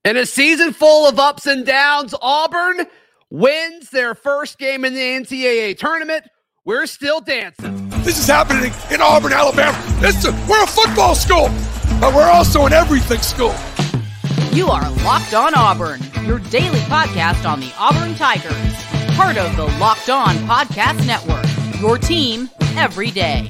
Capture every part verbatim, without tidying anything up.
In a season full of ups and downs, Auburn wins their first game in the N C double A tournament. We're still dancing. This is happening in Auburn, Alabama. It's a, we're a football school, but we're also an everything school. You are Locked On Auburn, your daily podcast on the Auburn Tigers. Part of the Locked On Podcast Network, your team every day.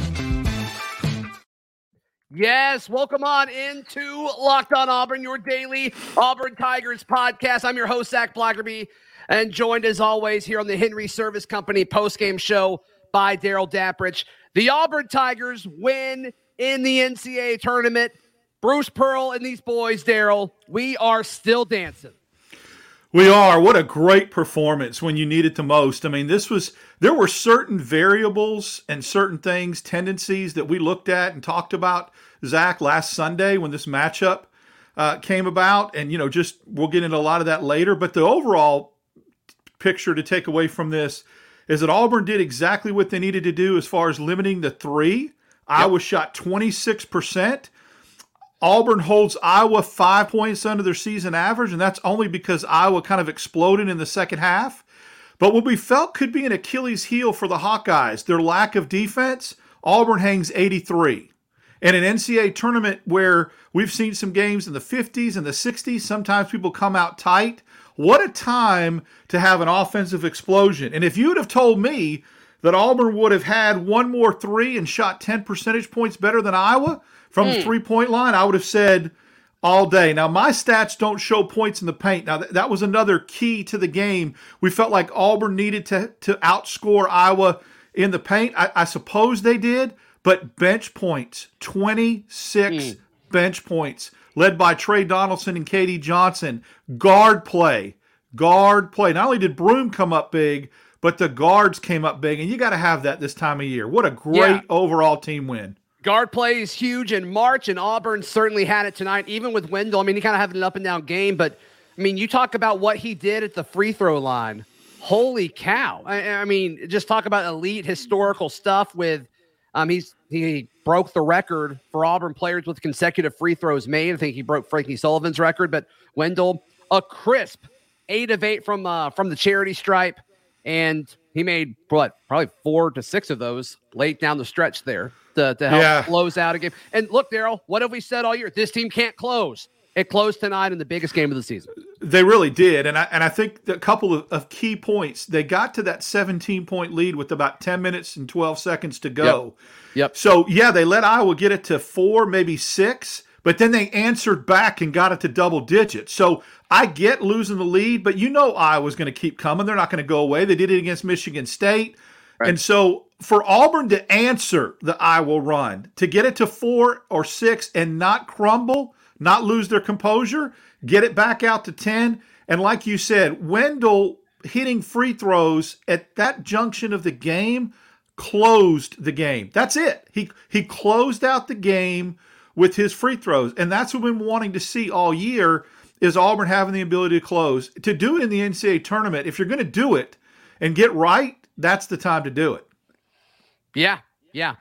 Yes, welcome on into Locked On Auburn, your daily Auburn Tigers podcast. I'm your host, Zach Blackerby, and joined as always here on the Henry Service Company postgame show by Daryl Dapprich. The Auburn Tigers win in the N C double A tournament. Bruce Pearl and these boys, Daryl, we are still dancing. We are. What a great performance when you need it the most. I mean, this was, there were certain variables and certain things, tendencies that we looked at and talked about, Zach, last Sunday when this matchup uh, came about. And, you know, just we'll get into a lot of that later. But the overall picture to take away from this is that Auburn did exactly what they needed to do as far as limiting the three. Yep. Iowa shot twenty-six percent. Auburn holds Iowa five points under their season average, and that's only because Iowa kind of exploded in the second half. But what we felt could be an Achilles heel for the Hawkeyes, their lack of defense, Auburn hangs eighty-three. In an N C double A tournament where we've seen some games in the fifties and the sixties, sometimes people come out tight. What a time to have an offensive explosion. And if you would have told me that Auburn would have had one more three and shot ten percentage points better than Iowa from mm. the three-point line, I would have said all day. Now, my stats don't show points in the paint. Now, th- that was another key to the game. We felt like Auburn needed to, to outscore Iowa in the paint. I, I suppose they did, but bench points, twenty-six mm. bench points, led by Trey Donaldson and K D Johnson. Guard play, guard play. Not only did Broome come up big, but the guards came up big, and you got to have that this time of year. What a great yeah. overall team win. Guard play is huge in March, and Auburn certainly had it tonight, even with Wendell. I mean, he kind of had an up-and-down game, but, I mean, you talk about what he did at the free throw line. Holy cow. I, I mean, just talk about elite historical stuff with um, – he's he broke the record for Auburn players with consecutive free throws made. I think he broke Frankie Sullivan's record, but Wendell, a crisp eight of eight from uh, from the charity stripe. And he made, what, probably four to six of those late down the stretch there to, to help yeah. close out a game. And look, Daryl, what have we said all year? This team can't close. It closed tonight in the biggest game of the season. They really did. And I and I think a couple of, of key points. They got to that seventeen-point lead with about ten minutes and twelve seconds to go. Yep. yep. So, yeah, they let Iowa get it to four, maybe six. But then they answered back and got it to double digits. So I get losing the lead, but you know Iowa's going to keep coming. They're not going to go away. They did it against Michigan State. Right. And so for Auburn to answer the Iowa run, to get it to four or six and not crumble, not lose their composure, get it back out to ten. And like you said, Wendell hitting free throws at that junction of the game closed the game. That's it. He he closed out the game with his free throws. And that's what we've been wanting to see all year is Auburn having the ability to close. To do it in the N C double A tournament, if you're going to do it and get right, that's the time to do it. Yeah, yeah.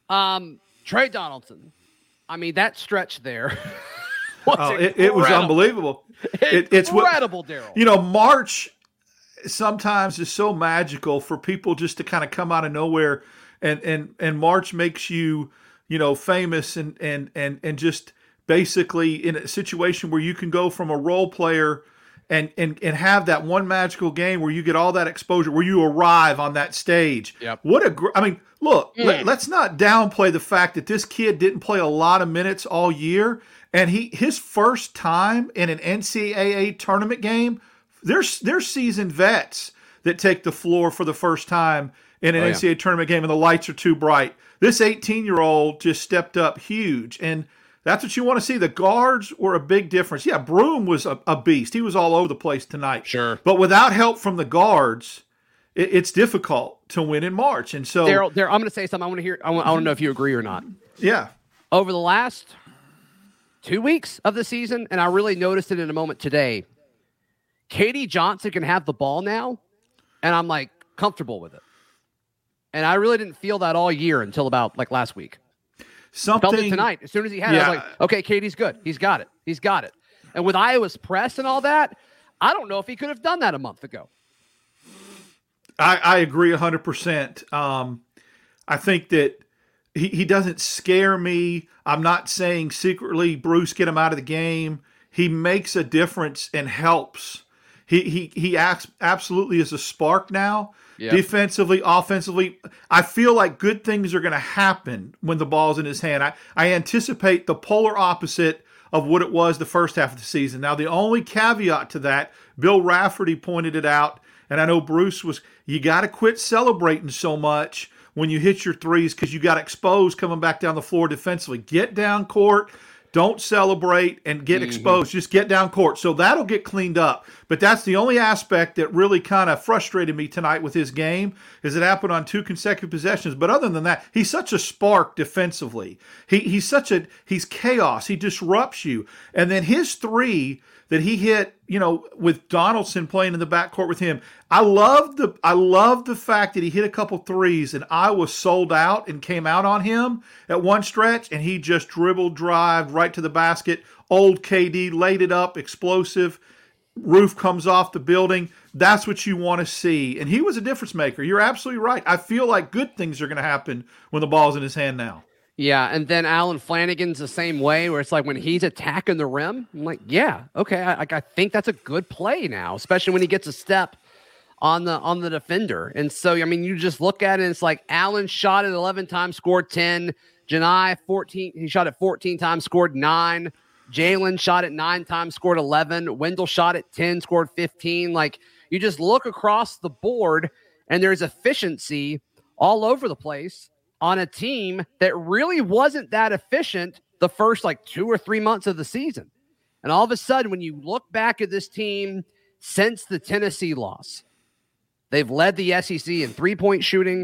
Um, Trey Donaldson, I mean, that stretch there was oh, it, it was unbelievable. It, it's incredible, Daryl. You know, March sometimes is so magical for people just to kind of come out of nowhere, and, and, and March makes you – you know, famous and and and and just basically in a situation where you can go from a role player and and and have that one magical game where you get all that exposure, where you arrive on that stage. Yep. What a gr- I mean, look, mm. let, let's not downplay the fact that this kid didn't play a lot of minutes all year, and he his first time in an N C double A tournament game. There's there's seasoned vets that take the floor for the first time in an oh, yeah. N C double A tournament game, and the lights are too bright. This eighteen-year-old just stepped up huge, and that's what you want to see. The guards were a big difference. Yeah, Broome was a, a beast. He was all over the place tonight. Sure. But without help from the guards, it, it's difficult to win in March. And so, Daryl, Daryl, I'm going to say something. I want to hear. I want, I want to know if you agree or not. Yeah. Over the last two weeks of the season, and I really noticed it in a moment today, K D Johnson can have the ball now, and I'm like comfortable with it. And I really didn't feel that all year until about like last week. Something I felt it tonight. As soon as he had yeah. it, I was like, okay, Katie's good. He's got it. He's got it. And with Iowa's press and all that, I don't know if he could have done that a month ago. I, I agree one hundred percent. Um, I think that he, he doesn't scare me. I'm not saying secretly, Bruce, get him out of the game. He makes a difference and helps. He he he acts absolutely is a spark now. Yep. Defensively, offensively, I feel like good things are going to happen when the ball's in his hand. I, I anticipate the polar opposite of what it was the first half of the season. Now, the only caveat to that, Bill Rafferty pointed it out, and I know Bruce was, you got to quit celebrating so much when you hit your threes because you got exposed coming back down the floor defensively. Get down court. Don't celebrate and get mm-hmm. exposed. Just get down court. So that'll get cleaned up. But that's the only aspect that really kind of frustrated me tonight with his game is it happened on two consecutive possessions. But other than that, he's such a spark defensively. He he's such a he's chaos. He disrupts you. And then his three that he hit, you know, with Donaldson playing in the backcourt with him. I love the I love the fact that he hit a couple threes and Iowa sold out and came out on him at one stretch, and he just dribbled, drive right to the basket. Old K D laid it up, explosive. Roof comes off the building. That's what you want to see. And he was a difference maker. You're absolutely right. I feel like good things are going to happen when the ball's in his hand now. Yeah, and then Alan Flanagan's the same way, where it's like when he's attacking the rim, I'm like, yeah, okay, I, I think that's a good play now, especially when he gets a step on the on the defender. And so, I mean, you just look at it, and it's like Allen shot it eleven times, scored ten. Janai, fourteen, he shot it fourteen times, scored nine. Jalen shot it nine times, scored eleven. Wendell shot it ten, scored fifteen. Like, you just look across the board, and there's efficiency all over the place on a team that really wasn't that efficient the first like two or three months of the season. And all of a sudden, when you look back at this team since the Tennessee loss, they've led the S E C in three-point shooting.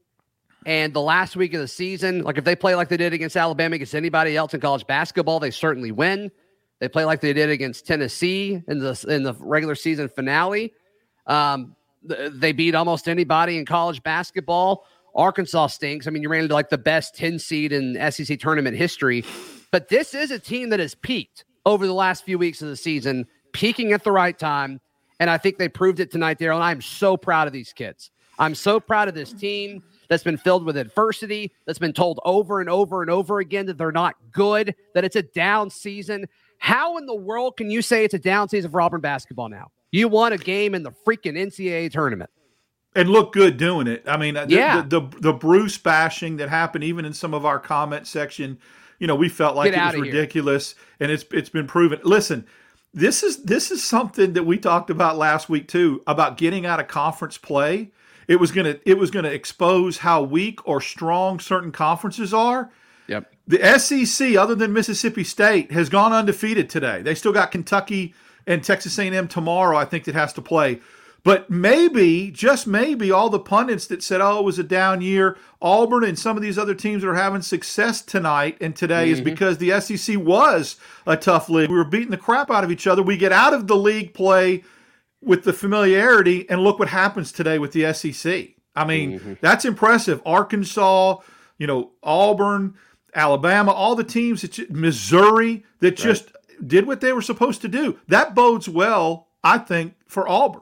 And the last week of the season, like if they play like they did against Alabama, against anybody else in college basketball, they certainly win. They play like they did against Tennessee in the, in the regular season finale. Um, they beat almost anybody in college basketball. Arkansas stinks. I mean, you ran into like the best ten seed in S E C tournament history, but this is a team that has peaked over the last few weeks of the season, peaking at the right time. And I think they proved it tonight, Daryl. And I'm so proud of these kids. I'm so proud of this team that's been filled with adversity, that's been told over and over and over again that they're not good, that it's a down season. How in the world can you say it's a down season for Auburn basketball now? You won a game in the freaking N C double A tournament. And look good doing it. I mean, the, yeah. the, the the Bruce bashing that happened even in some of our comment section, you know, we felt like Get it was ridiculous, here. and it's it's been proven. Listen, this is this is something that we talked about last week too, about getting out of conference play. It was gonna it was gonna expose how weak or strong certain conferences are. Yep. The S E C, other than Mississippi State, has gone undefeated today. They still got Kentucky and Texas A and M tomorrow, I think, that has to play. But maybe, just maybe, all the pundits that said, oh, it was a down year, Auburn and some of these other teams that are having success tonight and today mm-hmm. is because the S E C was a tough league. We were beating the crap out of each other. We get out of the league play with the familiarity, and look what happens today with the S E C. I mean, mm-hmm. that's impressive. Arkansas, you know, Auburn, Alabama, all the teams, that, Missouri, that right. just did what they were supposed to do. That bodes well, I think, for Auburn.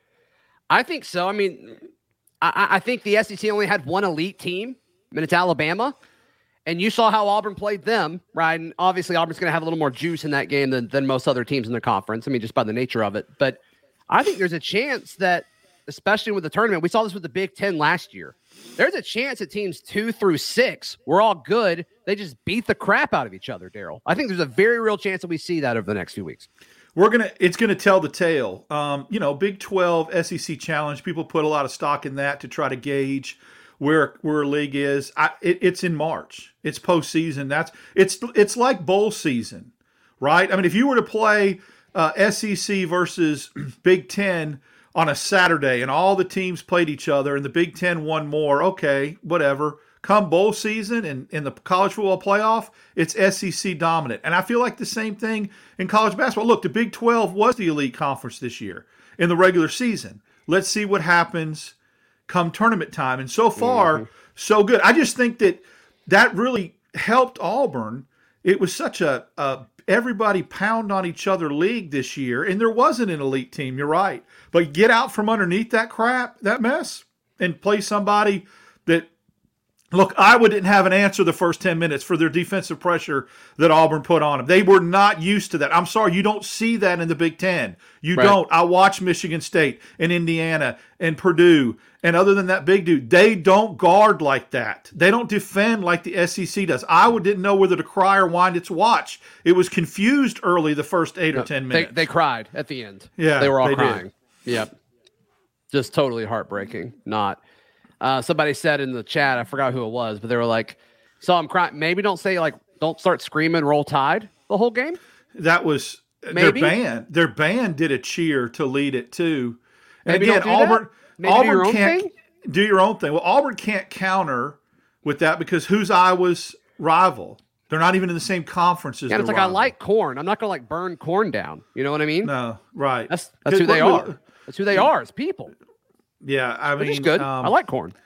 I think so. I mean, I, I think the S E C only had one elite team, and it's Alabama. And you saw how Auburn played them, right? And obviously Auburn's going to have a little more juice in that game than, than most other teams in the conference. I mean, just by the nature of it. But I think there's a chance that, especially with the tournament, we saw this with the Big Ten last year. There's a chance that teams two through six were all good. They just beat the crap out of each other, Daryl. I think there's a very real chance that we see that over the next few weeks. We're gonna. It's gonna tell the tale. Um, you know, Big twelve S E C Challenge. People put a lot of stock in that to try to gauge where where a league is. I, it, it's in March. It's postseason. That's it's it's like bowl season, right? I mean, if you were to play uh, S E C versus Big Ten on a Saturday and all the teams played each other and the Big Ten won more, okay, whatever. Come bowl season and in the college football playoff, it's S E C dominant. And I feel like the same thing in college basketball. Look, the Big twelve was the elite conference this year in the regular season. Let's see what happens come tournament time. And so far, mm-hmm. so good. I just think that that really helped Auburn. It was such a, a everybody pound on each other league this year, and there wasn't an elite team. You're right, but get out from underneath that crap, that mess, and play somebody that. Look, Iowa didn't have an answer the first ten minutes for their defensive pressure that Auburn put on them. They were not used to that. I'm sorry, you don't see that in the Big Ten. You Right. don't. I watch Michigan State and Indiana and Purdue, and other than that big dude, they don't guard like that. They don't defend like the S E C does. Iowa didn't know whether to cry or wind its watch. It was confused early the first eight or ten They, minutes. they cried at the end. Yeah, they were all they did. crying. Yep, just totally heartbreaking. Not. Uh, somebody said in the chat, I forgot who it was, but they were like, "Saw him crying." Maybe don't say like, "Don't start screaming, Roll Tide" the whole game. That was Maybe? their band. Their band did a cheer to lead it too. And Maybe again, don't do that? Auburn, Maybe do Auburn your own can't thing? do your own thing. Well, Auburn can't counter with that because who's Iowa's rival? They're not even in the same conference as Yeah, it's their like I rival. like corn. I'm not gonna like burn corn down. You know what I mean? No, right. That's that's who they are. That's who they are as people. Yeah, I Which mean, is good. um, I like corn.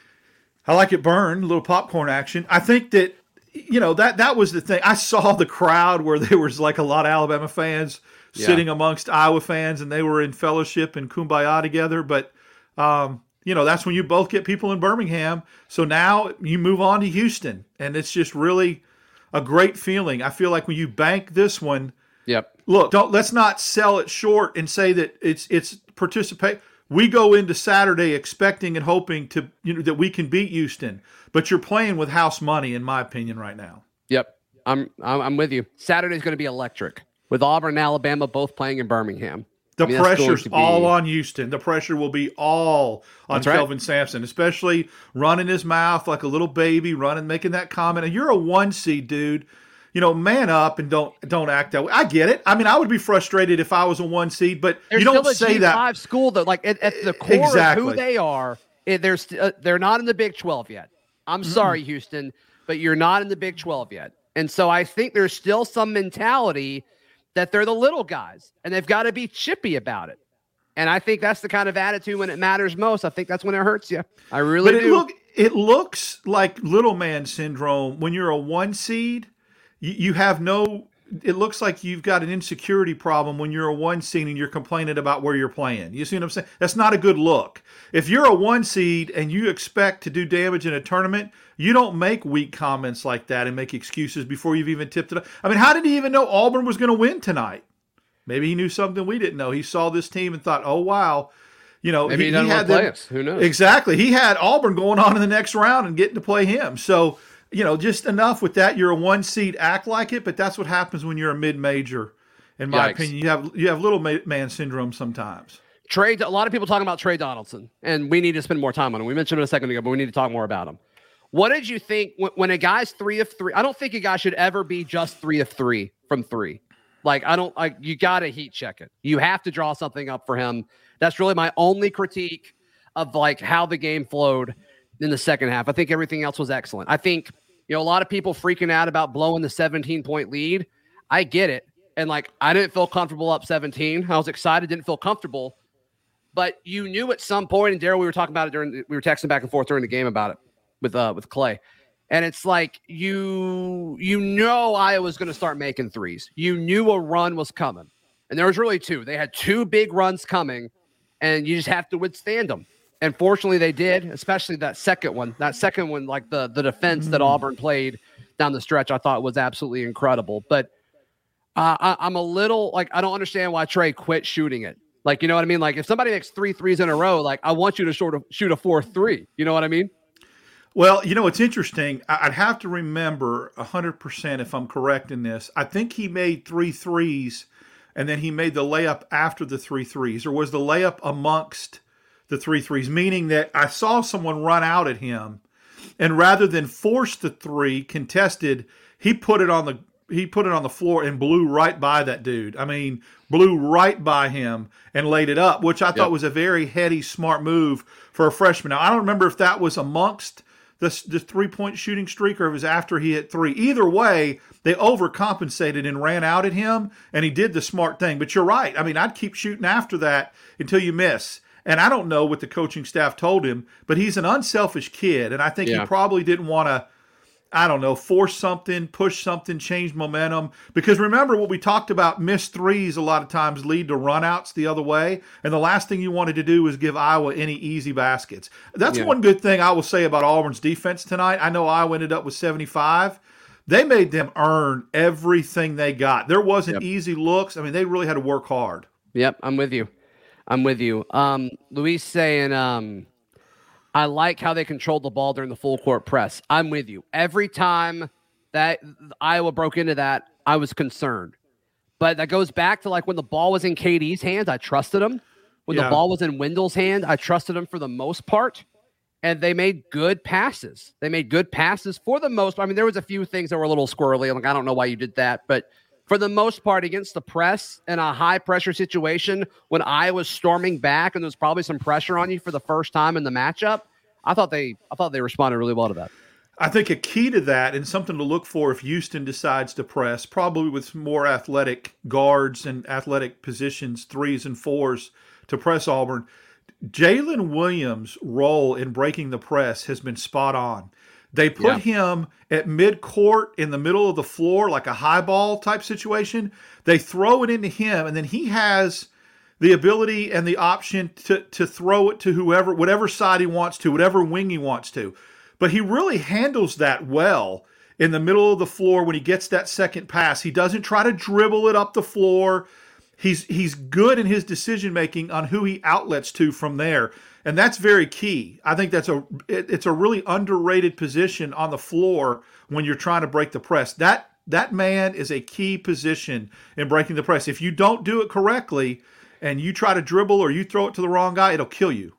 I like it burned, a little popcorn action. I think that, you know, that that was the thing. I saw the crowd where there was like a lot of Alabama fans Yeah. sitting amongst Iowa fans, and they were in fellowship and kumbaya together. But, um, you know, that's when you both get people in Birmingham. So now you move on to Houston, and it's just really a great feeling. I feel like when you bank this one, Yep. look, don't let's not sell it short and say that it's it's participate. We go into Saturday expecting and hoping to you know that we can beat Houston, but you're playing with house money, in my opinion, right now. Yep. I'm I'm, I'm with you. Saturday's going to be electric with Auburn and Alabama both playing in Birmingham. The I mean, that's going pressure's to be- all on Houston. The pressure will be all on That's right. Kelvin Sampson, especially running his mouth like a little baby, running, making that comment. And you're a one seed, dude. You know, man up and don't don't act that way. I get it. I mean, I would be frustrated if I was a one seed, but They're you don't still a say G that. five school though. Like at, at the core Exactly. of who they are, it, they're st- uh, they're not in the Big twelve yet. I'm sorry, Houston, but you're not in the Big twelve yet. And so I think there's still some mentality that they're the little guys, and they've got to be chippy about it. And I think that's the kind of attitude when it matters most. I think that's when it hurts you. I really But it do. look it looks like little man syndrome when you're a one seed. You, you have no. It looks like you've got an insecurity problem when you're a one seed and you're complaining about where you're playing. You see what I'm saying? That's not a good look. If you're a one seed and you expect to do damage in a tournament, you don't make weak comments like that and make excuses before you've even tipped it up. I mean, how did he even know Auburn was going to win tonight? Maybe he knew something we didn't know. He saw this team and thought, "Oh wow." You know, Maybe he doesn't want to play us. Who knows? Exactly. He had Auburn going on in the next round and getting to play him. So, you know, just enough with that. You're a one seed, act like it, but that's what happens when you're a mid major. In my Yikes. opinion, you have you have little ma- man syndrome sometimes. Trey, a lot of people talking about Trey Donaldson, and we need to spend more time on him. We mentioned it a second ago, but we need to talk more about him. What did you think when, when a guy's three of three? I don't think a guy should ever be just three of three from three. Like, I don't like, you got to heat check it. You have to draw something up for him. That's really my only critique of like how the game flowed in the second half. I think everything else was excellent. I think, you know, a lot of people freaking out about blowing the seventeen point lead. I get it. And like, I didn't feel comfortable up seventeen. I was excited, didn't feel comfortable, but you knew at some point, and Daryl, we were talking about it during, the, we were texting back and forth during the game about it with, uh, with Clay. And it's like, you, you know, Iowa's going to start making threes. You knew a run was coming. And there was really two. They had two big runs coming, and you just have to withstand them. And fortunately they did, especially that second one. That second one, like the, the defense that Auburn played down the stretch, I thought was absolutely incredible. But uh, I, I'm a little, like, I don't understand why Trey quit shooting it. Like, you know what I mean? Like, if somebody makes three threes in a row, like, I want you to sort of shoot a fourth three. You know what I mean? Well, you know, it's interesting. I- I'd have to remember one hundred percent if I'm correct in this. I think he made three threes, and then he made the layup after the three threes, or was the layup amongst the three threes, meaning that I saw someone run out at him, and rather than force the three contested, he put it on the he put it on the floor and blew right by that dude. I mean, blew right by him and laid it up, which I thought Yep. was a very heady, smart move for a freshman. Now, I don't remember if that was amongst the, the three-point shooting streak or it was after he hit three. Either way, they overcompensated and ran out at him, and he did the smart thing. But you're right. I mean, I'd keep shooting after that until you miss. And I don't know what the coaching staff told him, but he's an unselfish kid, and I think Yeah. he probably didn't want to I don't know, force something, push something, change momentum. Because remember what we talked about, missed threes a lot of times lead to runouts the other way. And the last thing you wanted to do was give Iowa any easy baskets. That's Yeah. one good thing I will say about Auburn's defense tonight. I know Iowa ended up with seventy-five. They made them earn everything they got. There wasn't Yep. easy looks. I mean, they really had to work hard. Yep, I'm with you. I'm with you. Um, Luis saying, um, I like how they controlled the ball during the full court press. I'm with you. Every time that Iowa broke into that, I was concerned. But that goes back to like when the ball was in K D's hands, I trusted him. When Yeah. the ball was in Wendell's hand, I trusted him for the most part. And they made good passes. They made good passes for the most part. I mean, there was a few things that were a little squirrely. I'm like, I don't know why you did that. But for the most part, against the press in a high-pressure situation, when I was storming back and there was probably some pressure on you for the first time in the matchup, I thought they I thought they responded really well to that. I think a key to that and something to look for if Houston decides to press, probably with some more athletic guards and athletic positions, threes and fours to press Auburn, Jalen Williams' role in breaking the press has been spot on. They put Yeah. him at mid-court in the middle of the floor like a high ball type situation. They throw it into him, and then he has the ability and the option to, to throw it to whoever, whatever side he wants to, whatever wing he wants to. But he really handles that well in the middle of the floor when he gets that second pass. He doesn't try to dribble it up the floor. He's he's good in his decision-making on who he outlets to from there. And that's very key. I think that's a it, it's a really underrated position on the floor when you're trying to break the press. That that man is a key position in breaking the press. If you don't do it correctly and you try to dribble or you throw it to the wrong guy, it'll kill you.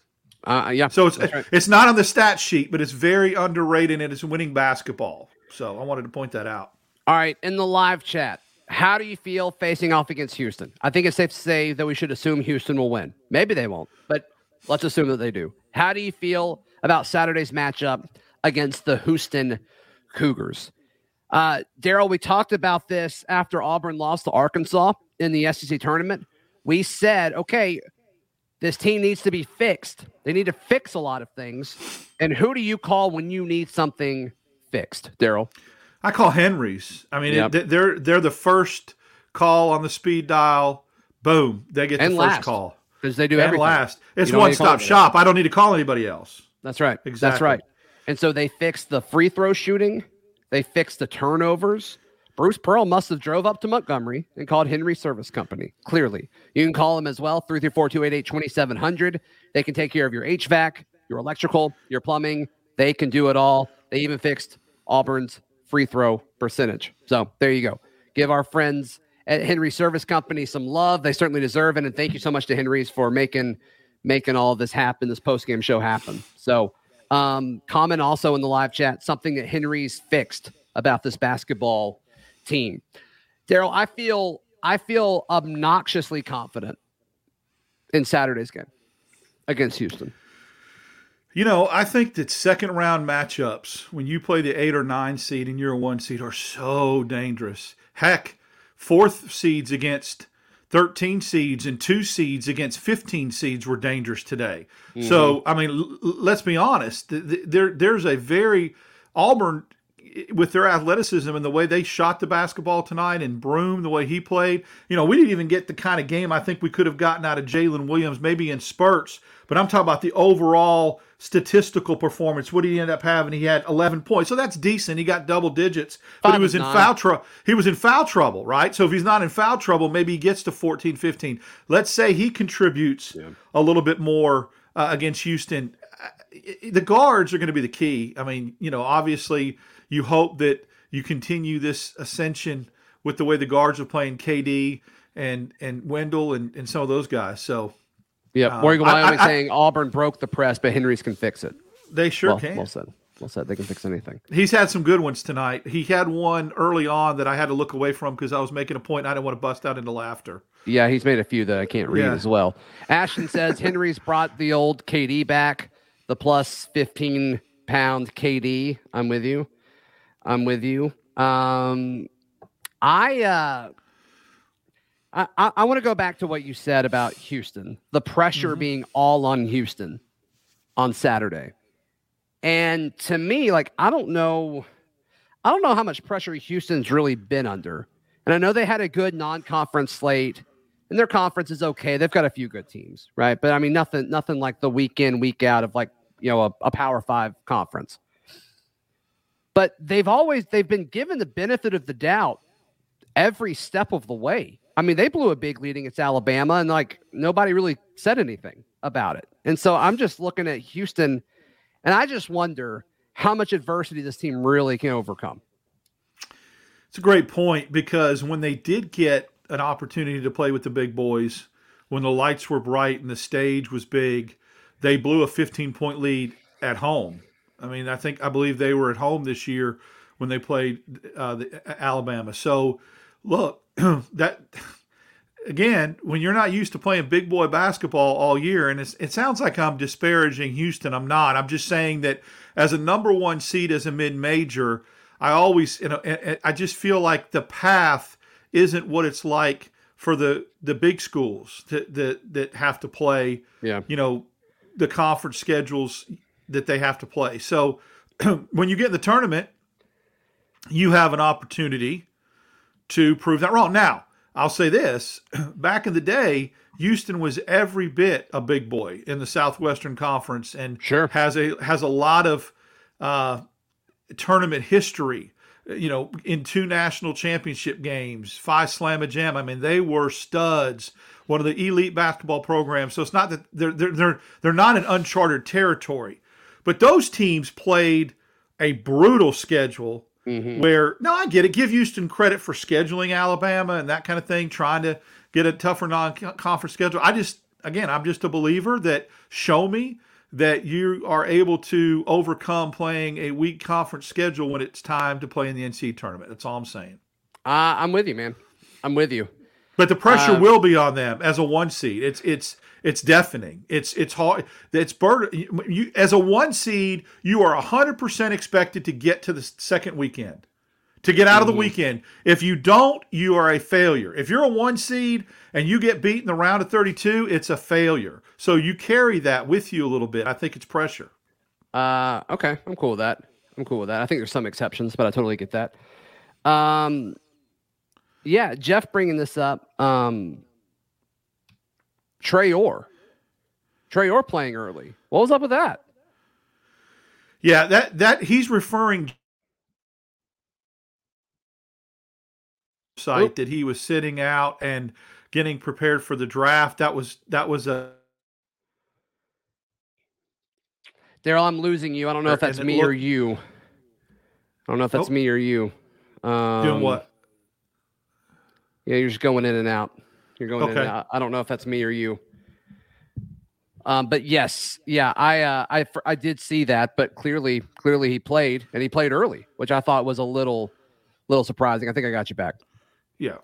Uh, yeah. So it's That's right. it's not on the stat sheet, but it's very underrated and it's winning basketball. So I wanted to point that out. All right, in the live chat, how do you feel facing off against Houston? I think it's safe to say that we should assume Houston will win. Maybe they won't, but let's assume that they do. How do you feel about Saturday's matchup against the Houston Cougars? Uh, Daryl, we talked about this after Auburn lost to Arkansas in the S E C tournament. We said, okay, this team needs to be fixed. They need to fix a lot of things. And who do you call when you need something fixed, Daryl? I call Henry's. I mean, Yep. it, they're they're the first call on the speed dial. Boom, they get And the last, first call. because they do And everything. last, it's You don't need to call one-stop anybody shop. I don't need to call anybody else. That's right. That's Exactly. right. And so they fixed the free throw shooting. They fixed the turnovers. Bruce Pearl must have drove up to Montgomery and called Henry Service Company. Clearly, you can call them as well. three three four, two eight eight, two seven zero zero. They can take care of your H V A C, your electrical, your plumbing. They can do it all. They even fixed Auburn's free throw percentage. So there you go. Give our friends at Henry Service Company some love. They certainly deserve it. And thank you so much to Henry's for making making all of this happen, this post-game show happen. So um, comment also in the live chat, something that Henry's fixed about this basketball team. Daryl, I feel I feel obnoxiously confident in Saturday's game against Houston. You know, I think that second round matchups, when you play the eight or nine seed and you're a one seed, are so dangerous. Heck, fourth seeds against thirteen seeds and two seeds against fifteen seeds were dangerous today. Mm-hmm. So, I mean, l- let's be honest. Th- th- there, there's a very Auburn, with their athleticism and the way they shot the basketball tonight, and Broom, the way he played, you know, we didn't even get the kind of game I think we could have gotten out of Jalen Williams, maybe in spurts. But I'm talking about the overall statistical performance. What did he end up having? He had eleven points, so that's decent. He got double digits, but Five he was in nine. foul trouble. He was in foul trouble, right? So if he's not in foul trouble, maybe he gets to fourteen, fifteen. Let's say he contributes yeah. a little bit more uh, against Houston. The guards are going to be the key. I mean, you know, obviously you hope that you continue this ascension with the way the guards are playing K D and and Wendell and, and some of those guys. So, yeah, uh, Morgan Wyoming I, I, saying Auburn broke the press, but Henry's can fix it. They sure well, can. Well said. Well said. They can fix anything. He's had some good ones tonight. He had one early on that I had to look away from because I was making a point and I didn't want to bust out into laughter. Yeah, he's made a few that I can't read Yeah. as well. Ashton says Henry's brought the old K D back, the plus fifteen pound K D. I'm with you. I'm with you. Um, I, uh, I, I, I want to go back to what you said about Houston, the pressure mm-hmm. being all on Houston on Saturday. And to me, like, I don't know, I don't know how much pressure Houston's really been under. And I know they had a good non-conference slate, and their conference is okay. They've got a few good teams, right? But I mean, nothing, nothing like the week in, week out of like, you know, a, a Power Five conference. But they've always, they've been given the benefit of the doubt every step of the way. I mean, they blew a big lead against Alabama, and like nobody really said anything about it. And so I'm just looking at Houston, and I just wonder how much adversity this team really can overcome. It's a great point, because when they did get an opportunity to play with the big boys, when the lights were bright and the stage was big, they blew a fifteen-point lead at home. I mean, I think I believe they were at home this year when they played uh, the, Alabama. So, look, that again, when you're not used to playing big boy basketball all year, and it's, it sounds like I'm disparaging Houston. I'm not. I'm just saying that as a number one seed as a mid-major, I always, you know, I just feel like the path isn't what it's like for the the big schools that that, that have to play. Yeah. You know, the conference schedules that they have to play. So when you get in the tournament, you have an opportunity to prove that wrong. Now, I'll say this. Back in the day, Houston was every bit a big boy in the Southwestern Conference, and sure. has a has a lot of uh, tournament history. You know, in two national championship games, five Slamma Jam. I mean, they were studs. One of the elite basketball programs. So it's not that they're they're they're they're not in uncharted territory, but those teams played a brutal schedule. Mm-hmm. Where, no, I get it. Give Houston credit for scheduling Alabama and that kind of thing, trying to get a tougher non-conference schedule. I just, again, I'm just a believer that show me that you are able to overcome playing a weak conference schedule when it's time to play in the N C double A tournament. That's all I'm saying. Uh, I'm with you, man. I'm with you. But the pressure uh, will be on them as a one seed. It's it's it's deafening. It's it's hard. It's burden. You, as a one seed, you are one hundred percent expected to get to the second weekend, to get out mm-hmm. of the weekend. If you don't, you are a failure. If you're a one seed and you get beat in the round of thirty-two, it's a failure. So you carry that with you a little bit. I think it's pressure. Uh, okay, I'm cool with that. I'm cool with that. I think there's some exceptions, but I totally get that. Um. Yeah, Jeff bringing this up. Um, Trey Orr. Trey Orr playing early. What was up with that? Yeah, that that he's referring site Oop. that he was sitting out and getting prepared for the draft. That was that was a Daryl, I'm losing you. I don't know if that's me looked, or you. I don't know if that's oh, me or you. Um, doing what? Yeah, you're just going in and out. You're going okay. in and out. I don't know if that's me or you. Um, but yes, yeah, I, uh, I, I did see that, but clearly, clearly he played, and he played early, which I thought was a little, little surprising. I think I got you back. Yeah.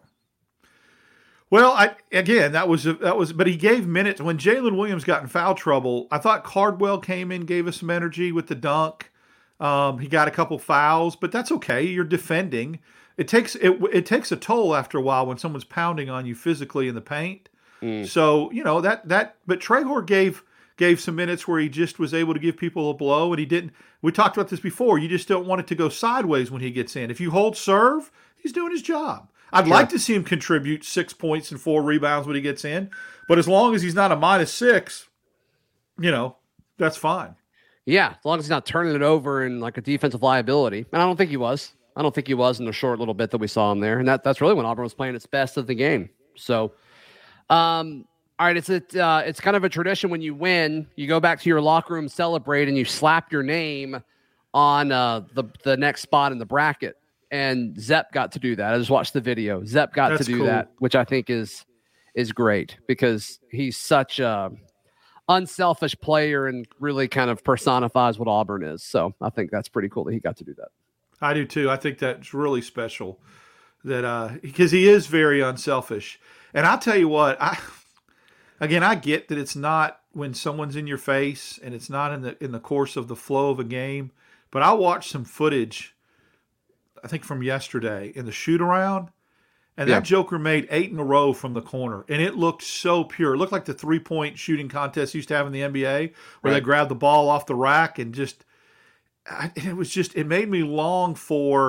Well, I again, that was that was, but he gave minutes when Jalen Williams got in foul trouble. I thought Cardwell came in, gave us some energy with the dunk. Um, he got a couple fouls, but that's okay. You're defending. It takes it it takes a toll after a while when someone's pounding on you physically in the paint. Mm. So, you know, that that but Trey Orr gave gave some minutes where he just was able to give people a blow, and he didn't. We talked about this before. You just don't want it to go sideways when he gets in. If you hold serve, he's doing his job. I'd sure. like to see him contribute six points and four rebounds when he gets in, but as long as he's not a minus six, you know, that's fine. Yeah, as long as he's not turning it over in like a defensive liability, and I don't think he was. I don't think he was in the short little bit that we saw him there. And that, that's really when Auburn was playing its best of the game. So, um, all right, it's a, uh, it's kind of a tradition when you win, you go back to your locker room, celebrate, and you slap your name on uh, the, the next spot in the bracket. And Zepp got to do that. I just watched the video. Zepp got that's to do cool. that, which I think is is great because he's such a unselfish player and really kind of personifies what Auburn is. So I think that's pretty cool that he got to do that. I do too. I think that's really special that uh, because he is very unselfish. And I'll tell you what, I again I get that it's not when someone's in your face and it's not in the in the course of the flow of a game. But I watched some footage, I think from yesterday, in the shoot around, and yeah. that Joker made eight in a row from the corner, and it looked so pure. It looked like the three point shooting contest used to have in the N B A, where right. they grab the ball off the rack and just. I, it was just, it made me long for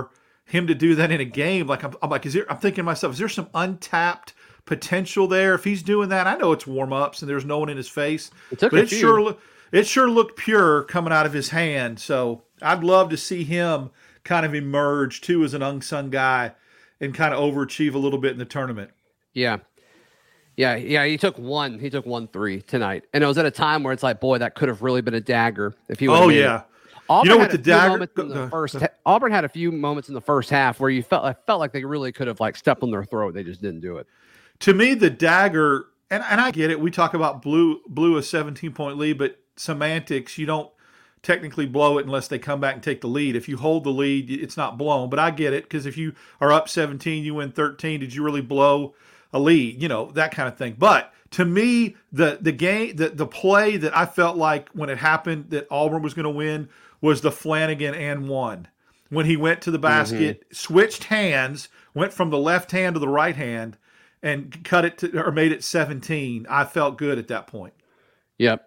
him to do that in a game. Like I'm, I'm like, is there? I'm thinking to myself, is there some untapped potential there? If he's doing that, I know it's warm ups and there's no one in his face, it but it few. sure it sure looked pure coming out of his hand. So I'd love to see him kind of emerge too as an unsung guy and kind of overachieve a little bit in the tournament. Yeah. Yeah, yeah, he took one. He took one three tonight, and it was at a time where it's like, boy, that could have really been a dagger if he. Oh yeah, Auburn you know what the dagger. Go, in the go, first, go. Auburn had a few moments in the first half where you felt I felt like they really could have like stepped on their throat. They just didn't do it. To me, the dagger, and and I get it. We talk about blue blue a seventeen point lead, but semantics, you don't technically blow it unless they come back and take the lead. If you hold the lead, it's not blown. But I get it because if you are up seventeen, you win thirteen. Did you really blow a lead, you know, that kind of thing. But to me, the the game, the, the play that I felt like when it happened that Auburn was going to win was the Flanagan and one. When he went to the basket, mm-hmm. switched hands, went from the left hand to the right hand, and cut it to, or made it seventeen. I felt good at that point. Yep.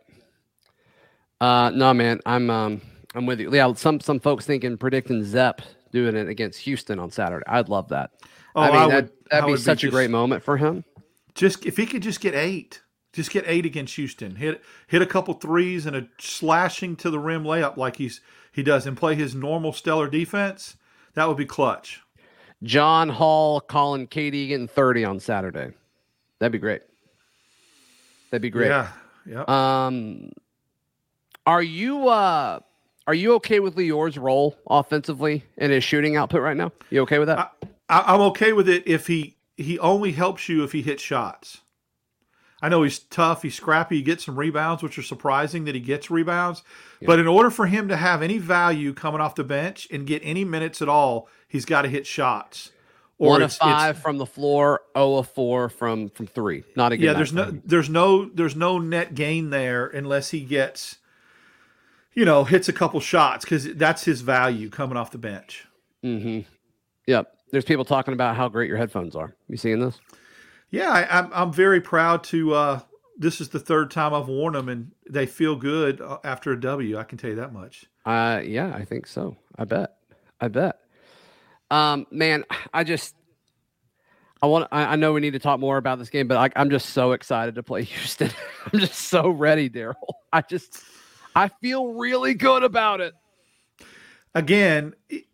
Uh, no, man, I'm um, I'm with you. Yeah, some some folks thinking predicting Zepp doing it against Houston on Saturday. I'd love that. Oh, I mean, I would, that, that'd be would such be a just, great moment for him. Just if he could just get eight, just get eight against Houston, hit hit a couple threes and a slashing to the rim layup like he's he does, and play his normal stellar defense. That would be clutch. John Hall calling K D getting thirty on Saturday. That'd be great. That'd be great. Yeah. Yeah. Um, are you uh are you okay with Lior's role offensively in his shooting output right now? You okay with that? I, I, I'm okay with it if he he only helps you if he hits shots. I know he's tough, he's scrappy, he gets some rebounds, which are surprising that he gets rebounds. Yeah. But in order for him to have any value coming off the bench and get any minutes at all, he's got to hit shots. Or One of five from the floor, zero of four from from three. Not a good. Yeah, there's no there's no there's no net gain there unless he gets, you know, hits a couple shots because that's his value coming off the bench. Mm-hmm. Yep. There's people talking about how great your headphones are. You seeing this? Yeah, I, I'm I'm very proud to. Uh, this is the third time I've worn them, and they feel good after a W. I can tell you that much. Uh, yeah, I think so. I bet. I bet. Um, man, I just, I want. I, I know we need to talk more about this game, but I, I'm just so excited to play Houston. I'm just so ready, Daryl. I just, I feel really good about it. Again. It,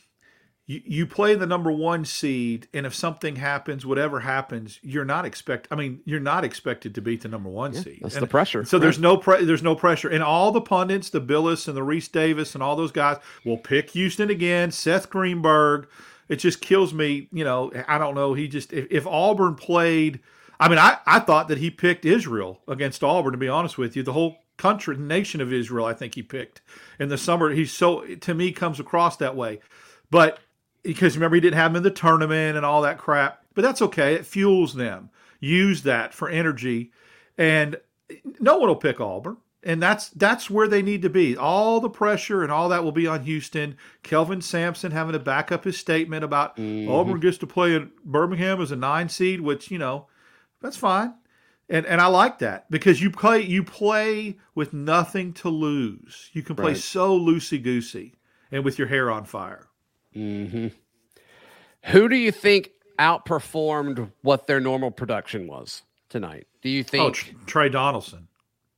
You you play the number one seed, and if something happens, whatever happens, you're not expect. I mean, you're not expected to beat the number one yeah, seed. That's and the pressure. So right. there's no pre- there's no pressure, and all the pundits, the Billis and the Reese Davis, and all those guys will pick Houston again. Seth Greenberg, it just kills me. You know, I don't know. He just if, if Auburn played, I mean, I I thought that he picked Israel against Auburn. To be honest with you, the whole country, nation of Israel, I think he picked in the summer. He's so to me comes across that way, but. Because remember, he didn't have them in the tournament and all that crap. But that's okay. It fuels them. Use that for energy. And no one will pick Auburn. And that's that's where they need to be. All the pressure and all that will be on Houston. Kelvin Sampson having to back up his statement about mm-hmm. Auburn gets to play in Birmingham as a nine seed, which, you know, that's fine. And and I like that because you play you play with nothing to lose. You can play right. so loosey-goosey and with your hair on fire. Mm-hmm. Who do you think outperformed what their normal production was tonight? Do you think? Oh, Trey Donaldson.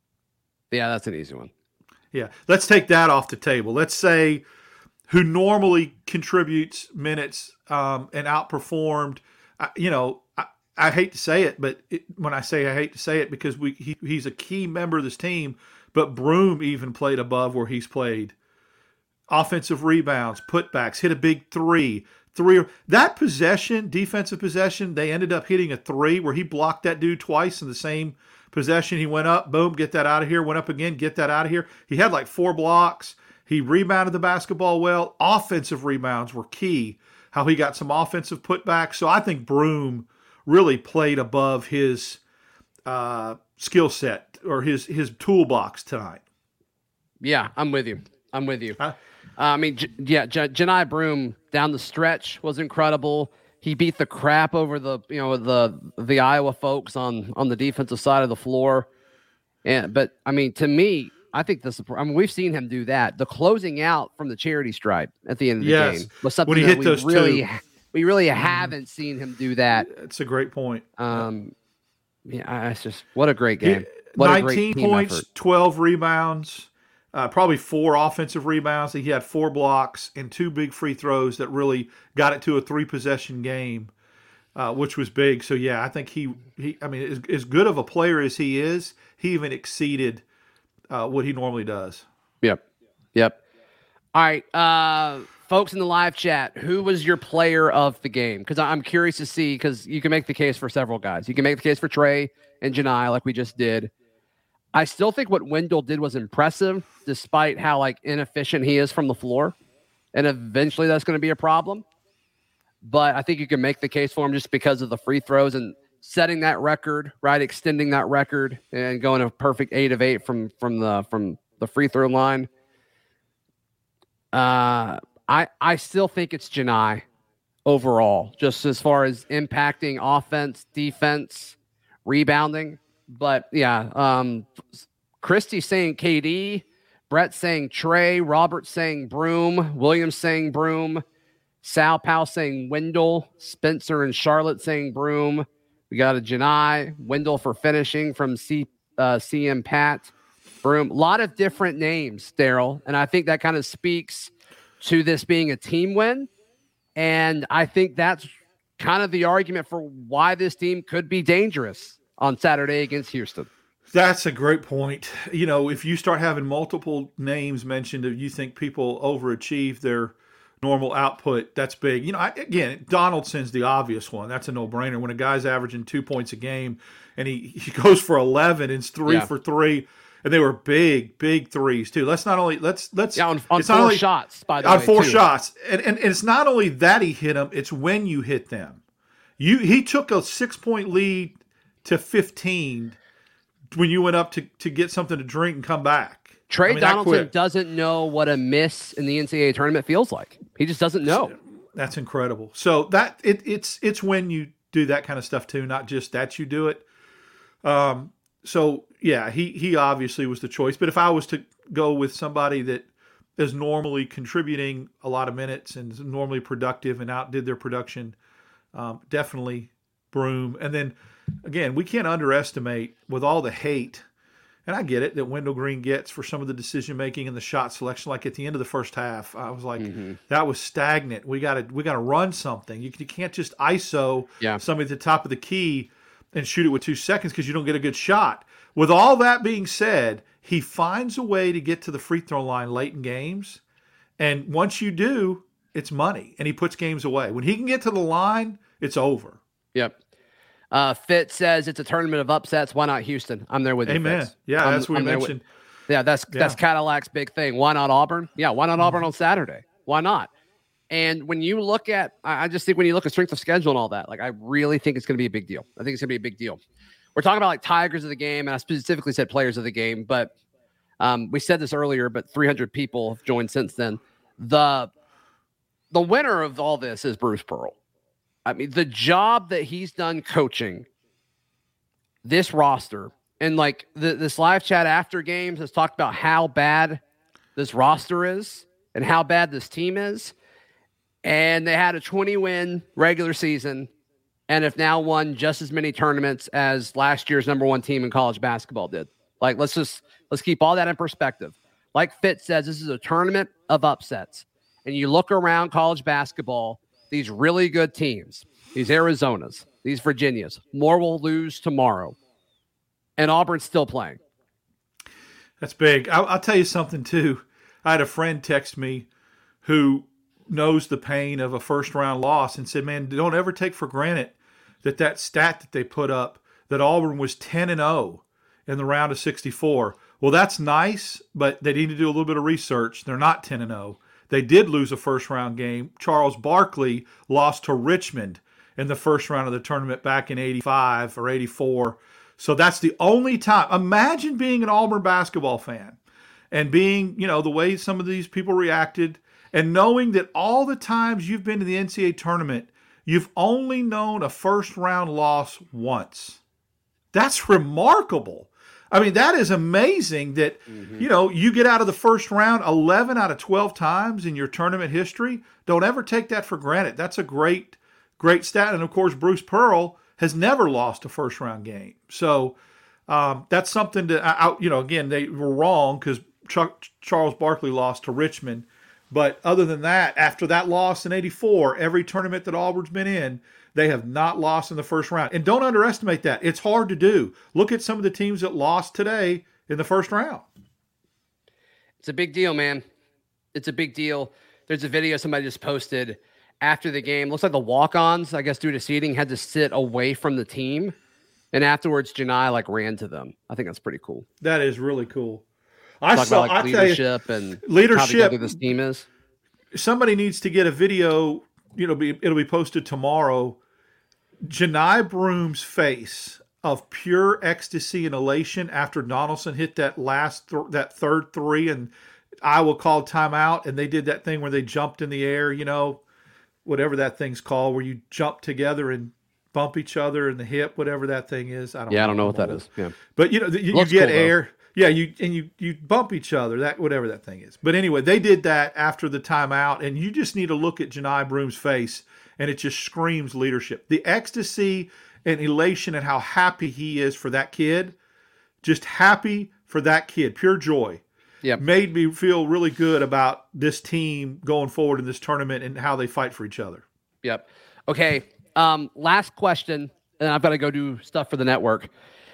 Yeah, that's an easy one. Yeah, let's take that off the table. Let's say who normally contributes minutes um, and outperformed. I, you know, I, I hate to say it, but it, when I say I hate to say it, because we he, he's a key member of this team. But Broome even played above where he's played. Offensive rebounds, putbacks, hit a big three. Three that possession, defensive possession, they ended up hitting a three where he blocked that dude twice in the same possession. He went up, boom, get that out of here. Went up again, get that out of here. He had like four blocks. He rebounded the basketball well. Offensive rebounds were key. How he got some offensive putbacks. So I think Broome really played above his uh, skill set or his his toolbox tonight. Yeah, I'm with you. I'm with you. Huh? Uh, I mean, J- yeah, J- Janai Broome down the stretch was incredible. He beat the crap over the, you know, the the Iowa folks on on the defensive side of the floor. And but I mean, to me, I think the I mean, we've seen him do that. The closing out from the charity stripe at the end of the yes. game was something when he that hit we those really, two. we really haven't seen him do that. It's a great point. Um, yeah, it's just what a great game. He, What nineteen a great team points, effort. twelve rebounds, uh, probably four offensive rebounds. He had four blocks and two big free throws that really got it to a three possession game, uh, which was big. So yeah, I think he he. I mean, as, as good of a player as he is, he even exceeded uh, what he normally does. Yep. Yep. All right. Uh, folks in the live chat, who was your player of the game? Because I'm curious to see, because you can make the case for several guys. You can make the case for Trey and Janai, like we just did. I still think what Wendell did was impressive, despite how like inefficient he is from the floor. And eventually that's going to be a problem. But I think you can make the case for him just because of the free throws and setting that record, right? Extending that record and going a perfect eight of eight from from the from the free throw line. Uh, I I still think it's Janai overall, just as far as impacting offense, defense, rebounding. But yeah, um, Christy saying K D, Brett saying Trey, Robert saying Broom, Williams saying Broom, Sal Powell saying Wendell, Spencer and Charlotte saying Broom. We got a Janai, Wendell for finishing from C uh, C M Pat, Broom. A lot of different names, Daryl, and I think that kind of speaks to this being a team win. And I think that's kind of the argument for why this team could be dangerous on Saturday against Houston. That's a great point. You know, if you start having multiple names mentioned, if you think people overachieve their normal output, that's big. You know, I, again, Donaldson's the obvious one. That's a no-brainer. When a guy's averaging two points a game and he, he goes for eleven and it's three Yeah. for three, and they were big, big threes too. Let's not only let's let's Yeah, on, on it's not four only, shots, by the on way. four too. shots, and, and and it's not only that he hit them; it's when you hit them. You he took a six-point lead to fifteen when you went up to to get something to drink and come back. Trey I mean, that Donaldson quick. doesn't know what a miss in the N C double A tournament feels like. He just doesn't know. That's incredible. So that it, it's it's when you do that kind of stuff too, not just that you do it. Um. So yeah, he he obviously was the choice. But if I was to go with somebody that is normally contributing a lot of minutes and is normally productive and outdid their production, um, definitely Broom. And then again, we can't underestimate with all the hate. And I get it that Wendell Green gets for some of the decision making and the shot selection. Like at the end of the first half, I was like, mm-hmm. that was stagnant. We got to we got to run something. You, you can't just I S O yeah. somebody at the top of the key and shoot it with two seconds because you don't get a good shot. With all that being said, he finds a way to get to the free throw line late in games, and once you do, it's money. And he puts games away. When he can get to the line, it's over. Yep. Uh, Fitz says it's a tournament of upsets. Why not Houston? I'm there with you. Amen. Fitz. Yeah, I'm, that's what I'm we there mentioned. With, yeah, that's Yeah. that's Cadillac's big thing. Why not Auburn? Yeah, why not Mm-hmm. Auburn on Saturday? Why not? And when you look at, I I just think when you look at strength of schedule and all that, like I really think it's going to be a big deal. I think it's going to be a big deal. We're talking about like Tigers of the game, and I specifically said players of the game, but um, we said this earlier, but three hundred people have joined since then. The the winner of all this is Bruce Pearl. I mean, the job that he's done coaching this roster, and like the, this live chat after games has talked about how bad this roster is and how bad this team is. And they had a twenty win regular season and have now won just as many tournaments as last year's number one team in college basketball did. Like, let's just, let's keep all that in perspective. Like Fitz says, this is a tournament of upsets. And you look around college basketball, these really good teams, these Arizonas, these Virginias, more will lose tomorrow. And Auburn's still playing. That's big. I'll, I'll tell you something, too. I had a friend text me who knows the pain of a first-round loss and said, man, don't ever take for granted that that stat that they put up, that Auburn was ten and oh in the round of sixty-four. Well, that's nice, but they need to do a little bit of research. They're not ten and oh. They did lose a first-round game. Charles Barkley lost to Richmond in the first round of the tournament back in eighty-five or eighty-four. So that's the only time. Imagine being an Auburn basketball fan and being, you know, the way some of these people reacted and knowing that all the times you've been to the N C double A tournament, you've only known a first-round loss once. That's remarkable. I mean, that is amazing that, mm-hmm. you know, you get out of the first round eleven out of twelve times in your tournament history. Don't ever take that for granted. That's a great, great stat. And, of course, Bruce Pearl has never lost a first-round game. So um, that's something to, I, you know, again, they were wrong because Chuck, Charles Barkley lost to Richmond. But other than that, after that loss in eighty-four, every tournament that Auburn's been in, they have not lost in the first round. And don't underestimate that. It's hard to do. Look at some of the teams that lost today in the first round. It's a big deal, man. It's a big deal. There's a video somebody just posted after the game. Looks like the walk-ons, I guess due to seating, had to sit away from the team. And afterwards, Janai like ran to them. I think that's pretty cool. That is really cool. I Talk saw about, like, I leadership tell you, and leadership, how together this team is. Somebody needs to get a video. You know, be, it'll be posted tomorrow. Janai Broom's face of pure ecstasy and elation after Donaldson hit that last, th- that third three, and Iowa called timeout, and they did that thing where they jumped in the air, you know, whatever that thing's called, where you jump together and bump each other in the hip, whatever that thing is. I don't. Yeah, know I don't know what that is. Yeah, but you know, you, you get cool, air. Though. Yeah, you and you you bump each other, that whatever that thing is. But anyway, they did that after the timeout, and you just need to look at Janai Broom's face, and it just screams leadership. The ecstasy and elation and how happy he is for that kid, just happy for that kid, pure joy. Yeah, made me feel really good about this team going forward in this tournament and how they fight for each other. Yep. Okay. Um, last question, and I've got to go do stuff for the network.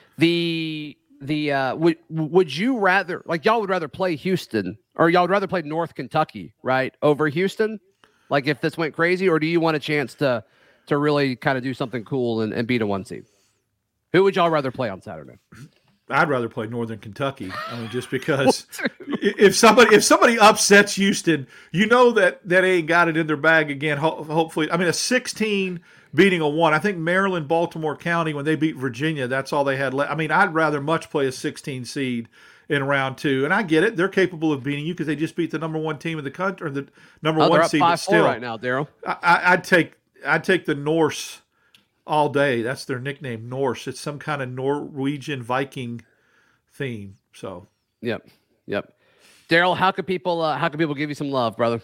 The The uh, would would you rather, like, y'all would rather play Houston, or y'all would rather play North Kentucky, right, over Houston? Like, if this went crazy, or do you want a chance to to really kind of do something cool and, and beat a one seed? Who would y'all rather play on Saturday? I'd rather play Northern Kentucky. I mean, just because if somebody if somebody upsets Houston, you know that that ain't got it in their bag again. Ho- hopefully, I mean, a sixteen beating a one. I think Maryland, Baltimore County, when they beat Virginia, that's all they had left. I mean, I'd rather much play a sixteen seed in round two. And I get it; they're capable of beating you because they just beat the number one team in the country, or the number oh, one they're seed. up But still, right now, Daryl. I, I, I'd take I'd take the Norse all day. That's their nickname, Norse. It's some kind of Norwegian Viking theme. So, yep, yep. Daryl, how could people uh, how can people give you some love, brother?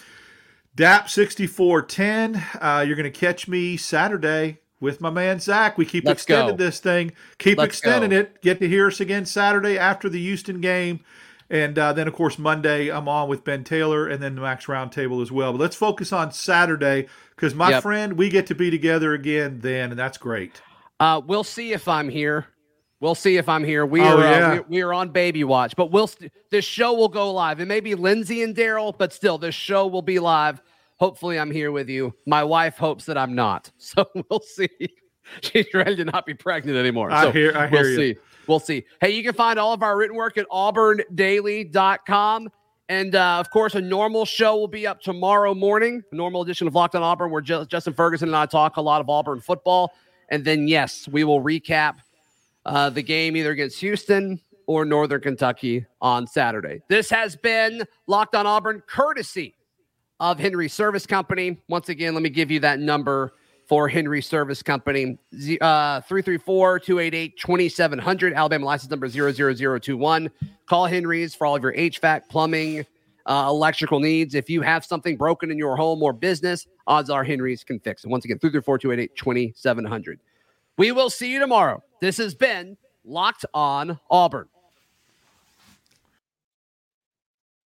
D A P sixty-four ten. Uh, you're going to catch me Saturday with my man Zach. We keep Let's extending go. this thing. Keep Let's extending go. it. Get to hear us again Saturday after the Houston game. And uh, then, of course, Monday I'm on with Ben Taylor and then the Max Roundtable as well. But let's focus on Saturday because, my yep. friend, we get to be together again then, and that's great. Uh, we'll see if I'm here. We'll see if I'm here. We oh, are yeah. uh, we, we are on baby watch, but we'll st- this show will go live. It may be Lindsay and Daryl, but still, this show will be live. Hopefully, I'm here with you. My wife hopes that I'm not, so we'll see. She's ready to not be pregnant anymore. So I hear. I hear we'll you. see. We'll see. Hey, you can find all of our written work at auburn daily dot com. And, uh, of course, a normal show will be up tomorrow morning, a normal edition of Locked on Auburn, where J- Justin Ferguson and I talk a lot of Auburn football. And then, yes, we will recap uh, the game either against Houston or Northern Kentucky on Saturday. This has been Locked on Auburn, courtesy of Henry Service Company. Once again, let me give you that number for Henry Service Company, uh, three three four, two eight eight, two seven zero zero, Alabama license number zero zero zero two one. Call Henry's for all of your H V A C, plumbing, uh, electrical needs. If you have something broken in your home or business, odds are Henry's can fix it. Once again, three three four, two eight eight, two seven zero zero. We will see you tomorrow. This has been Locked on Auburn.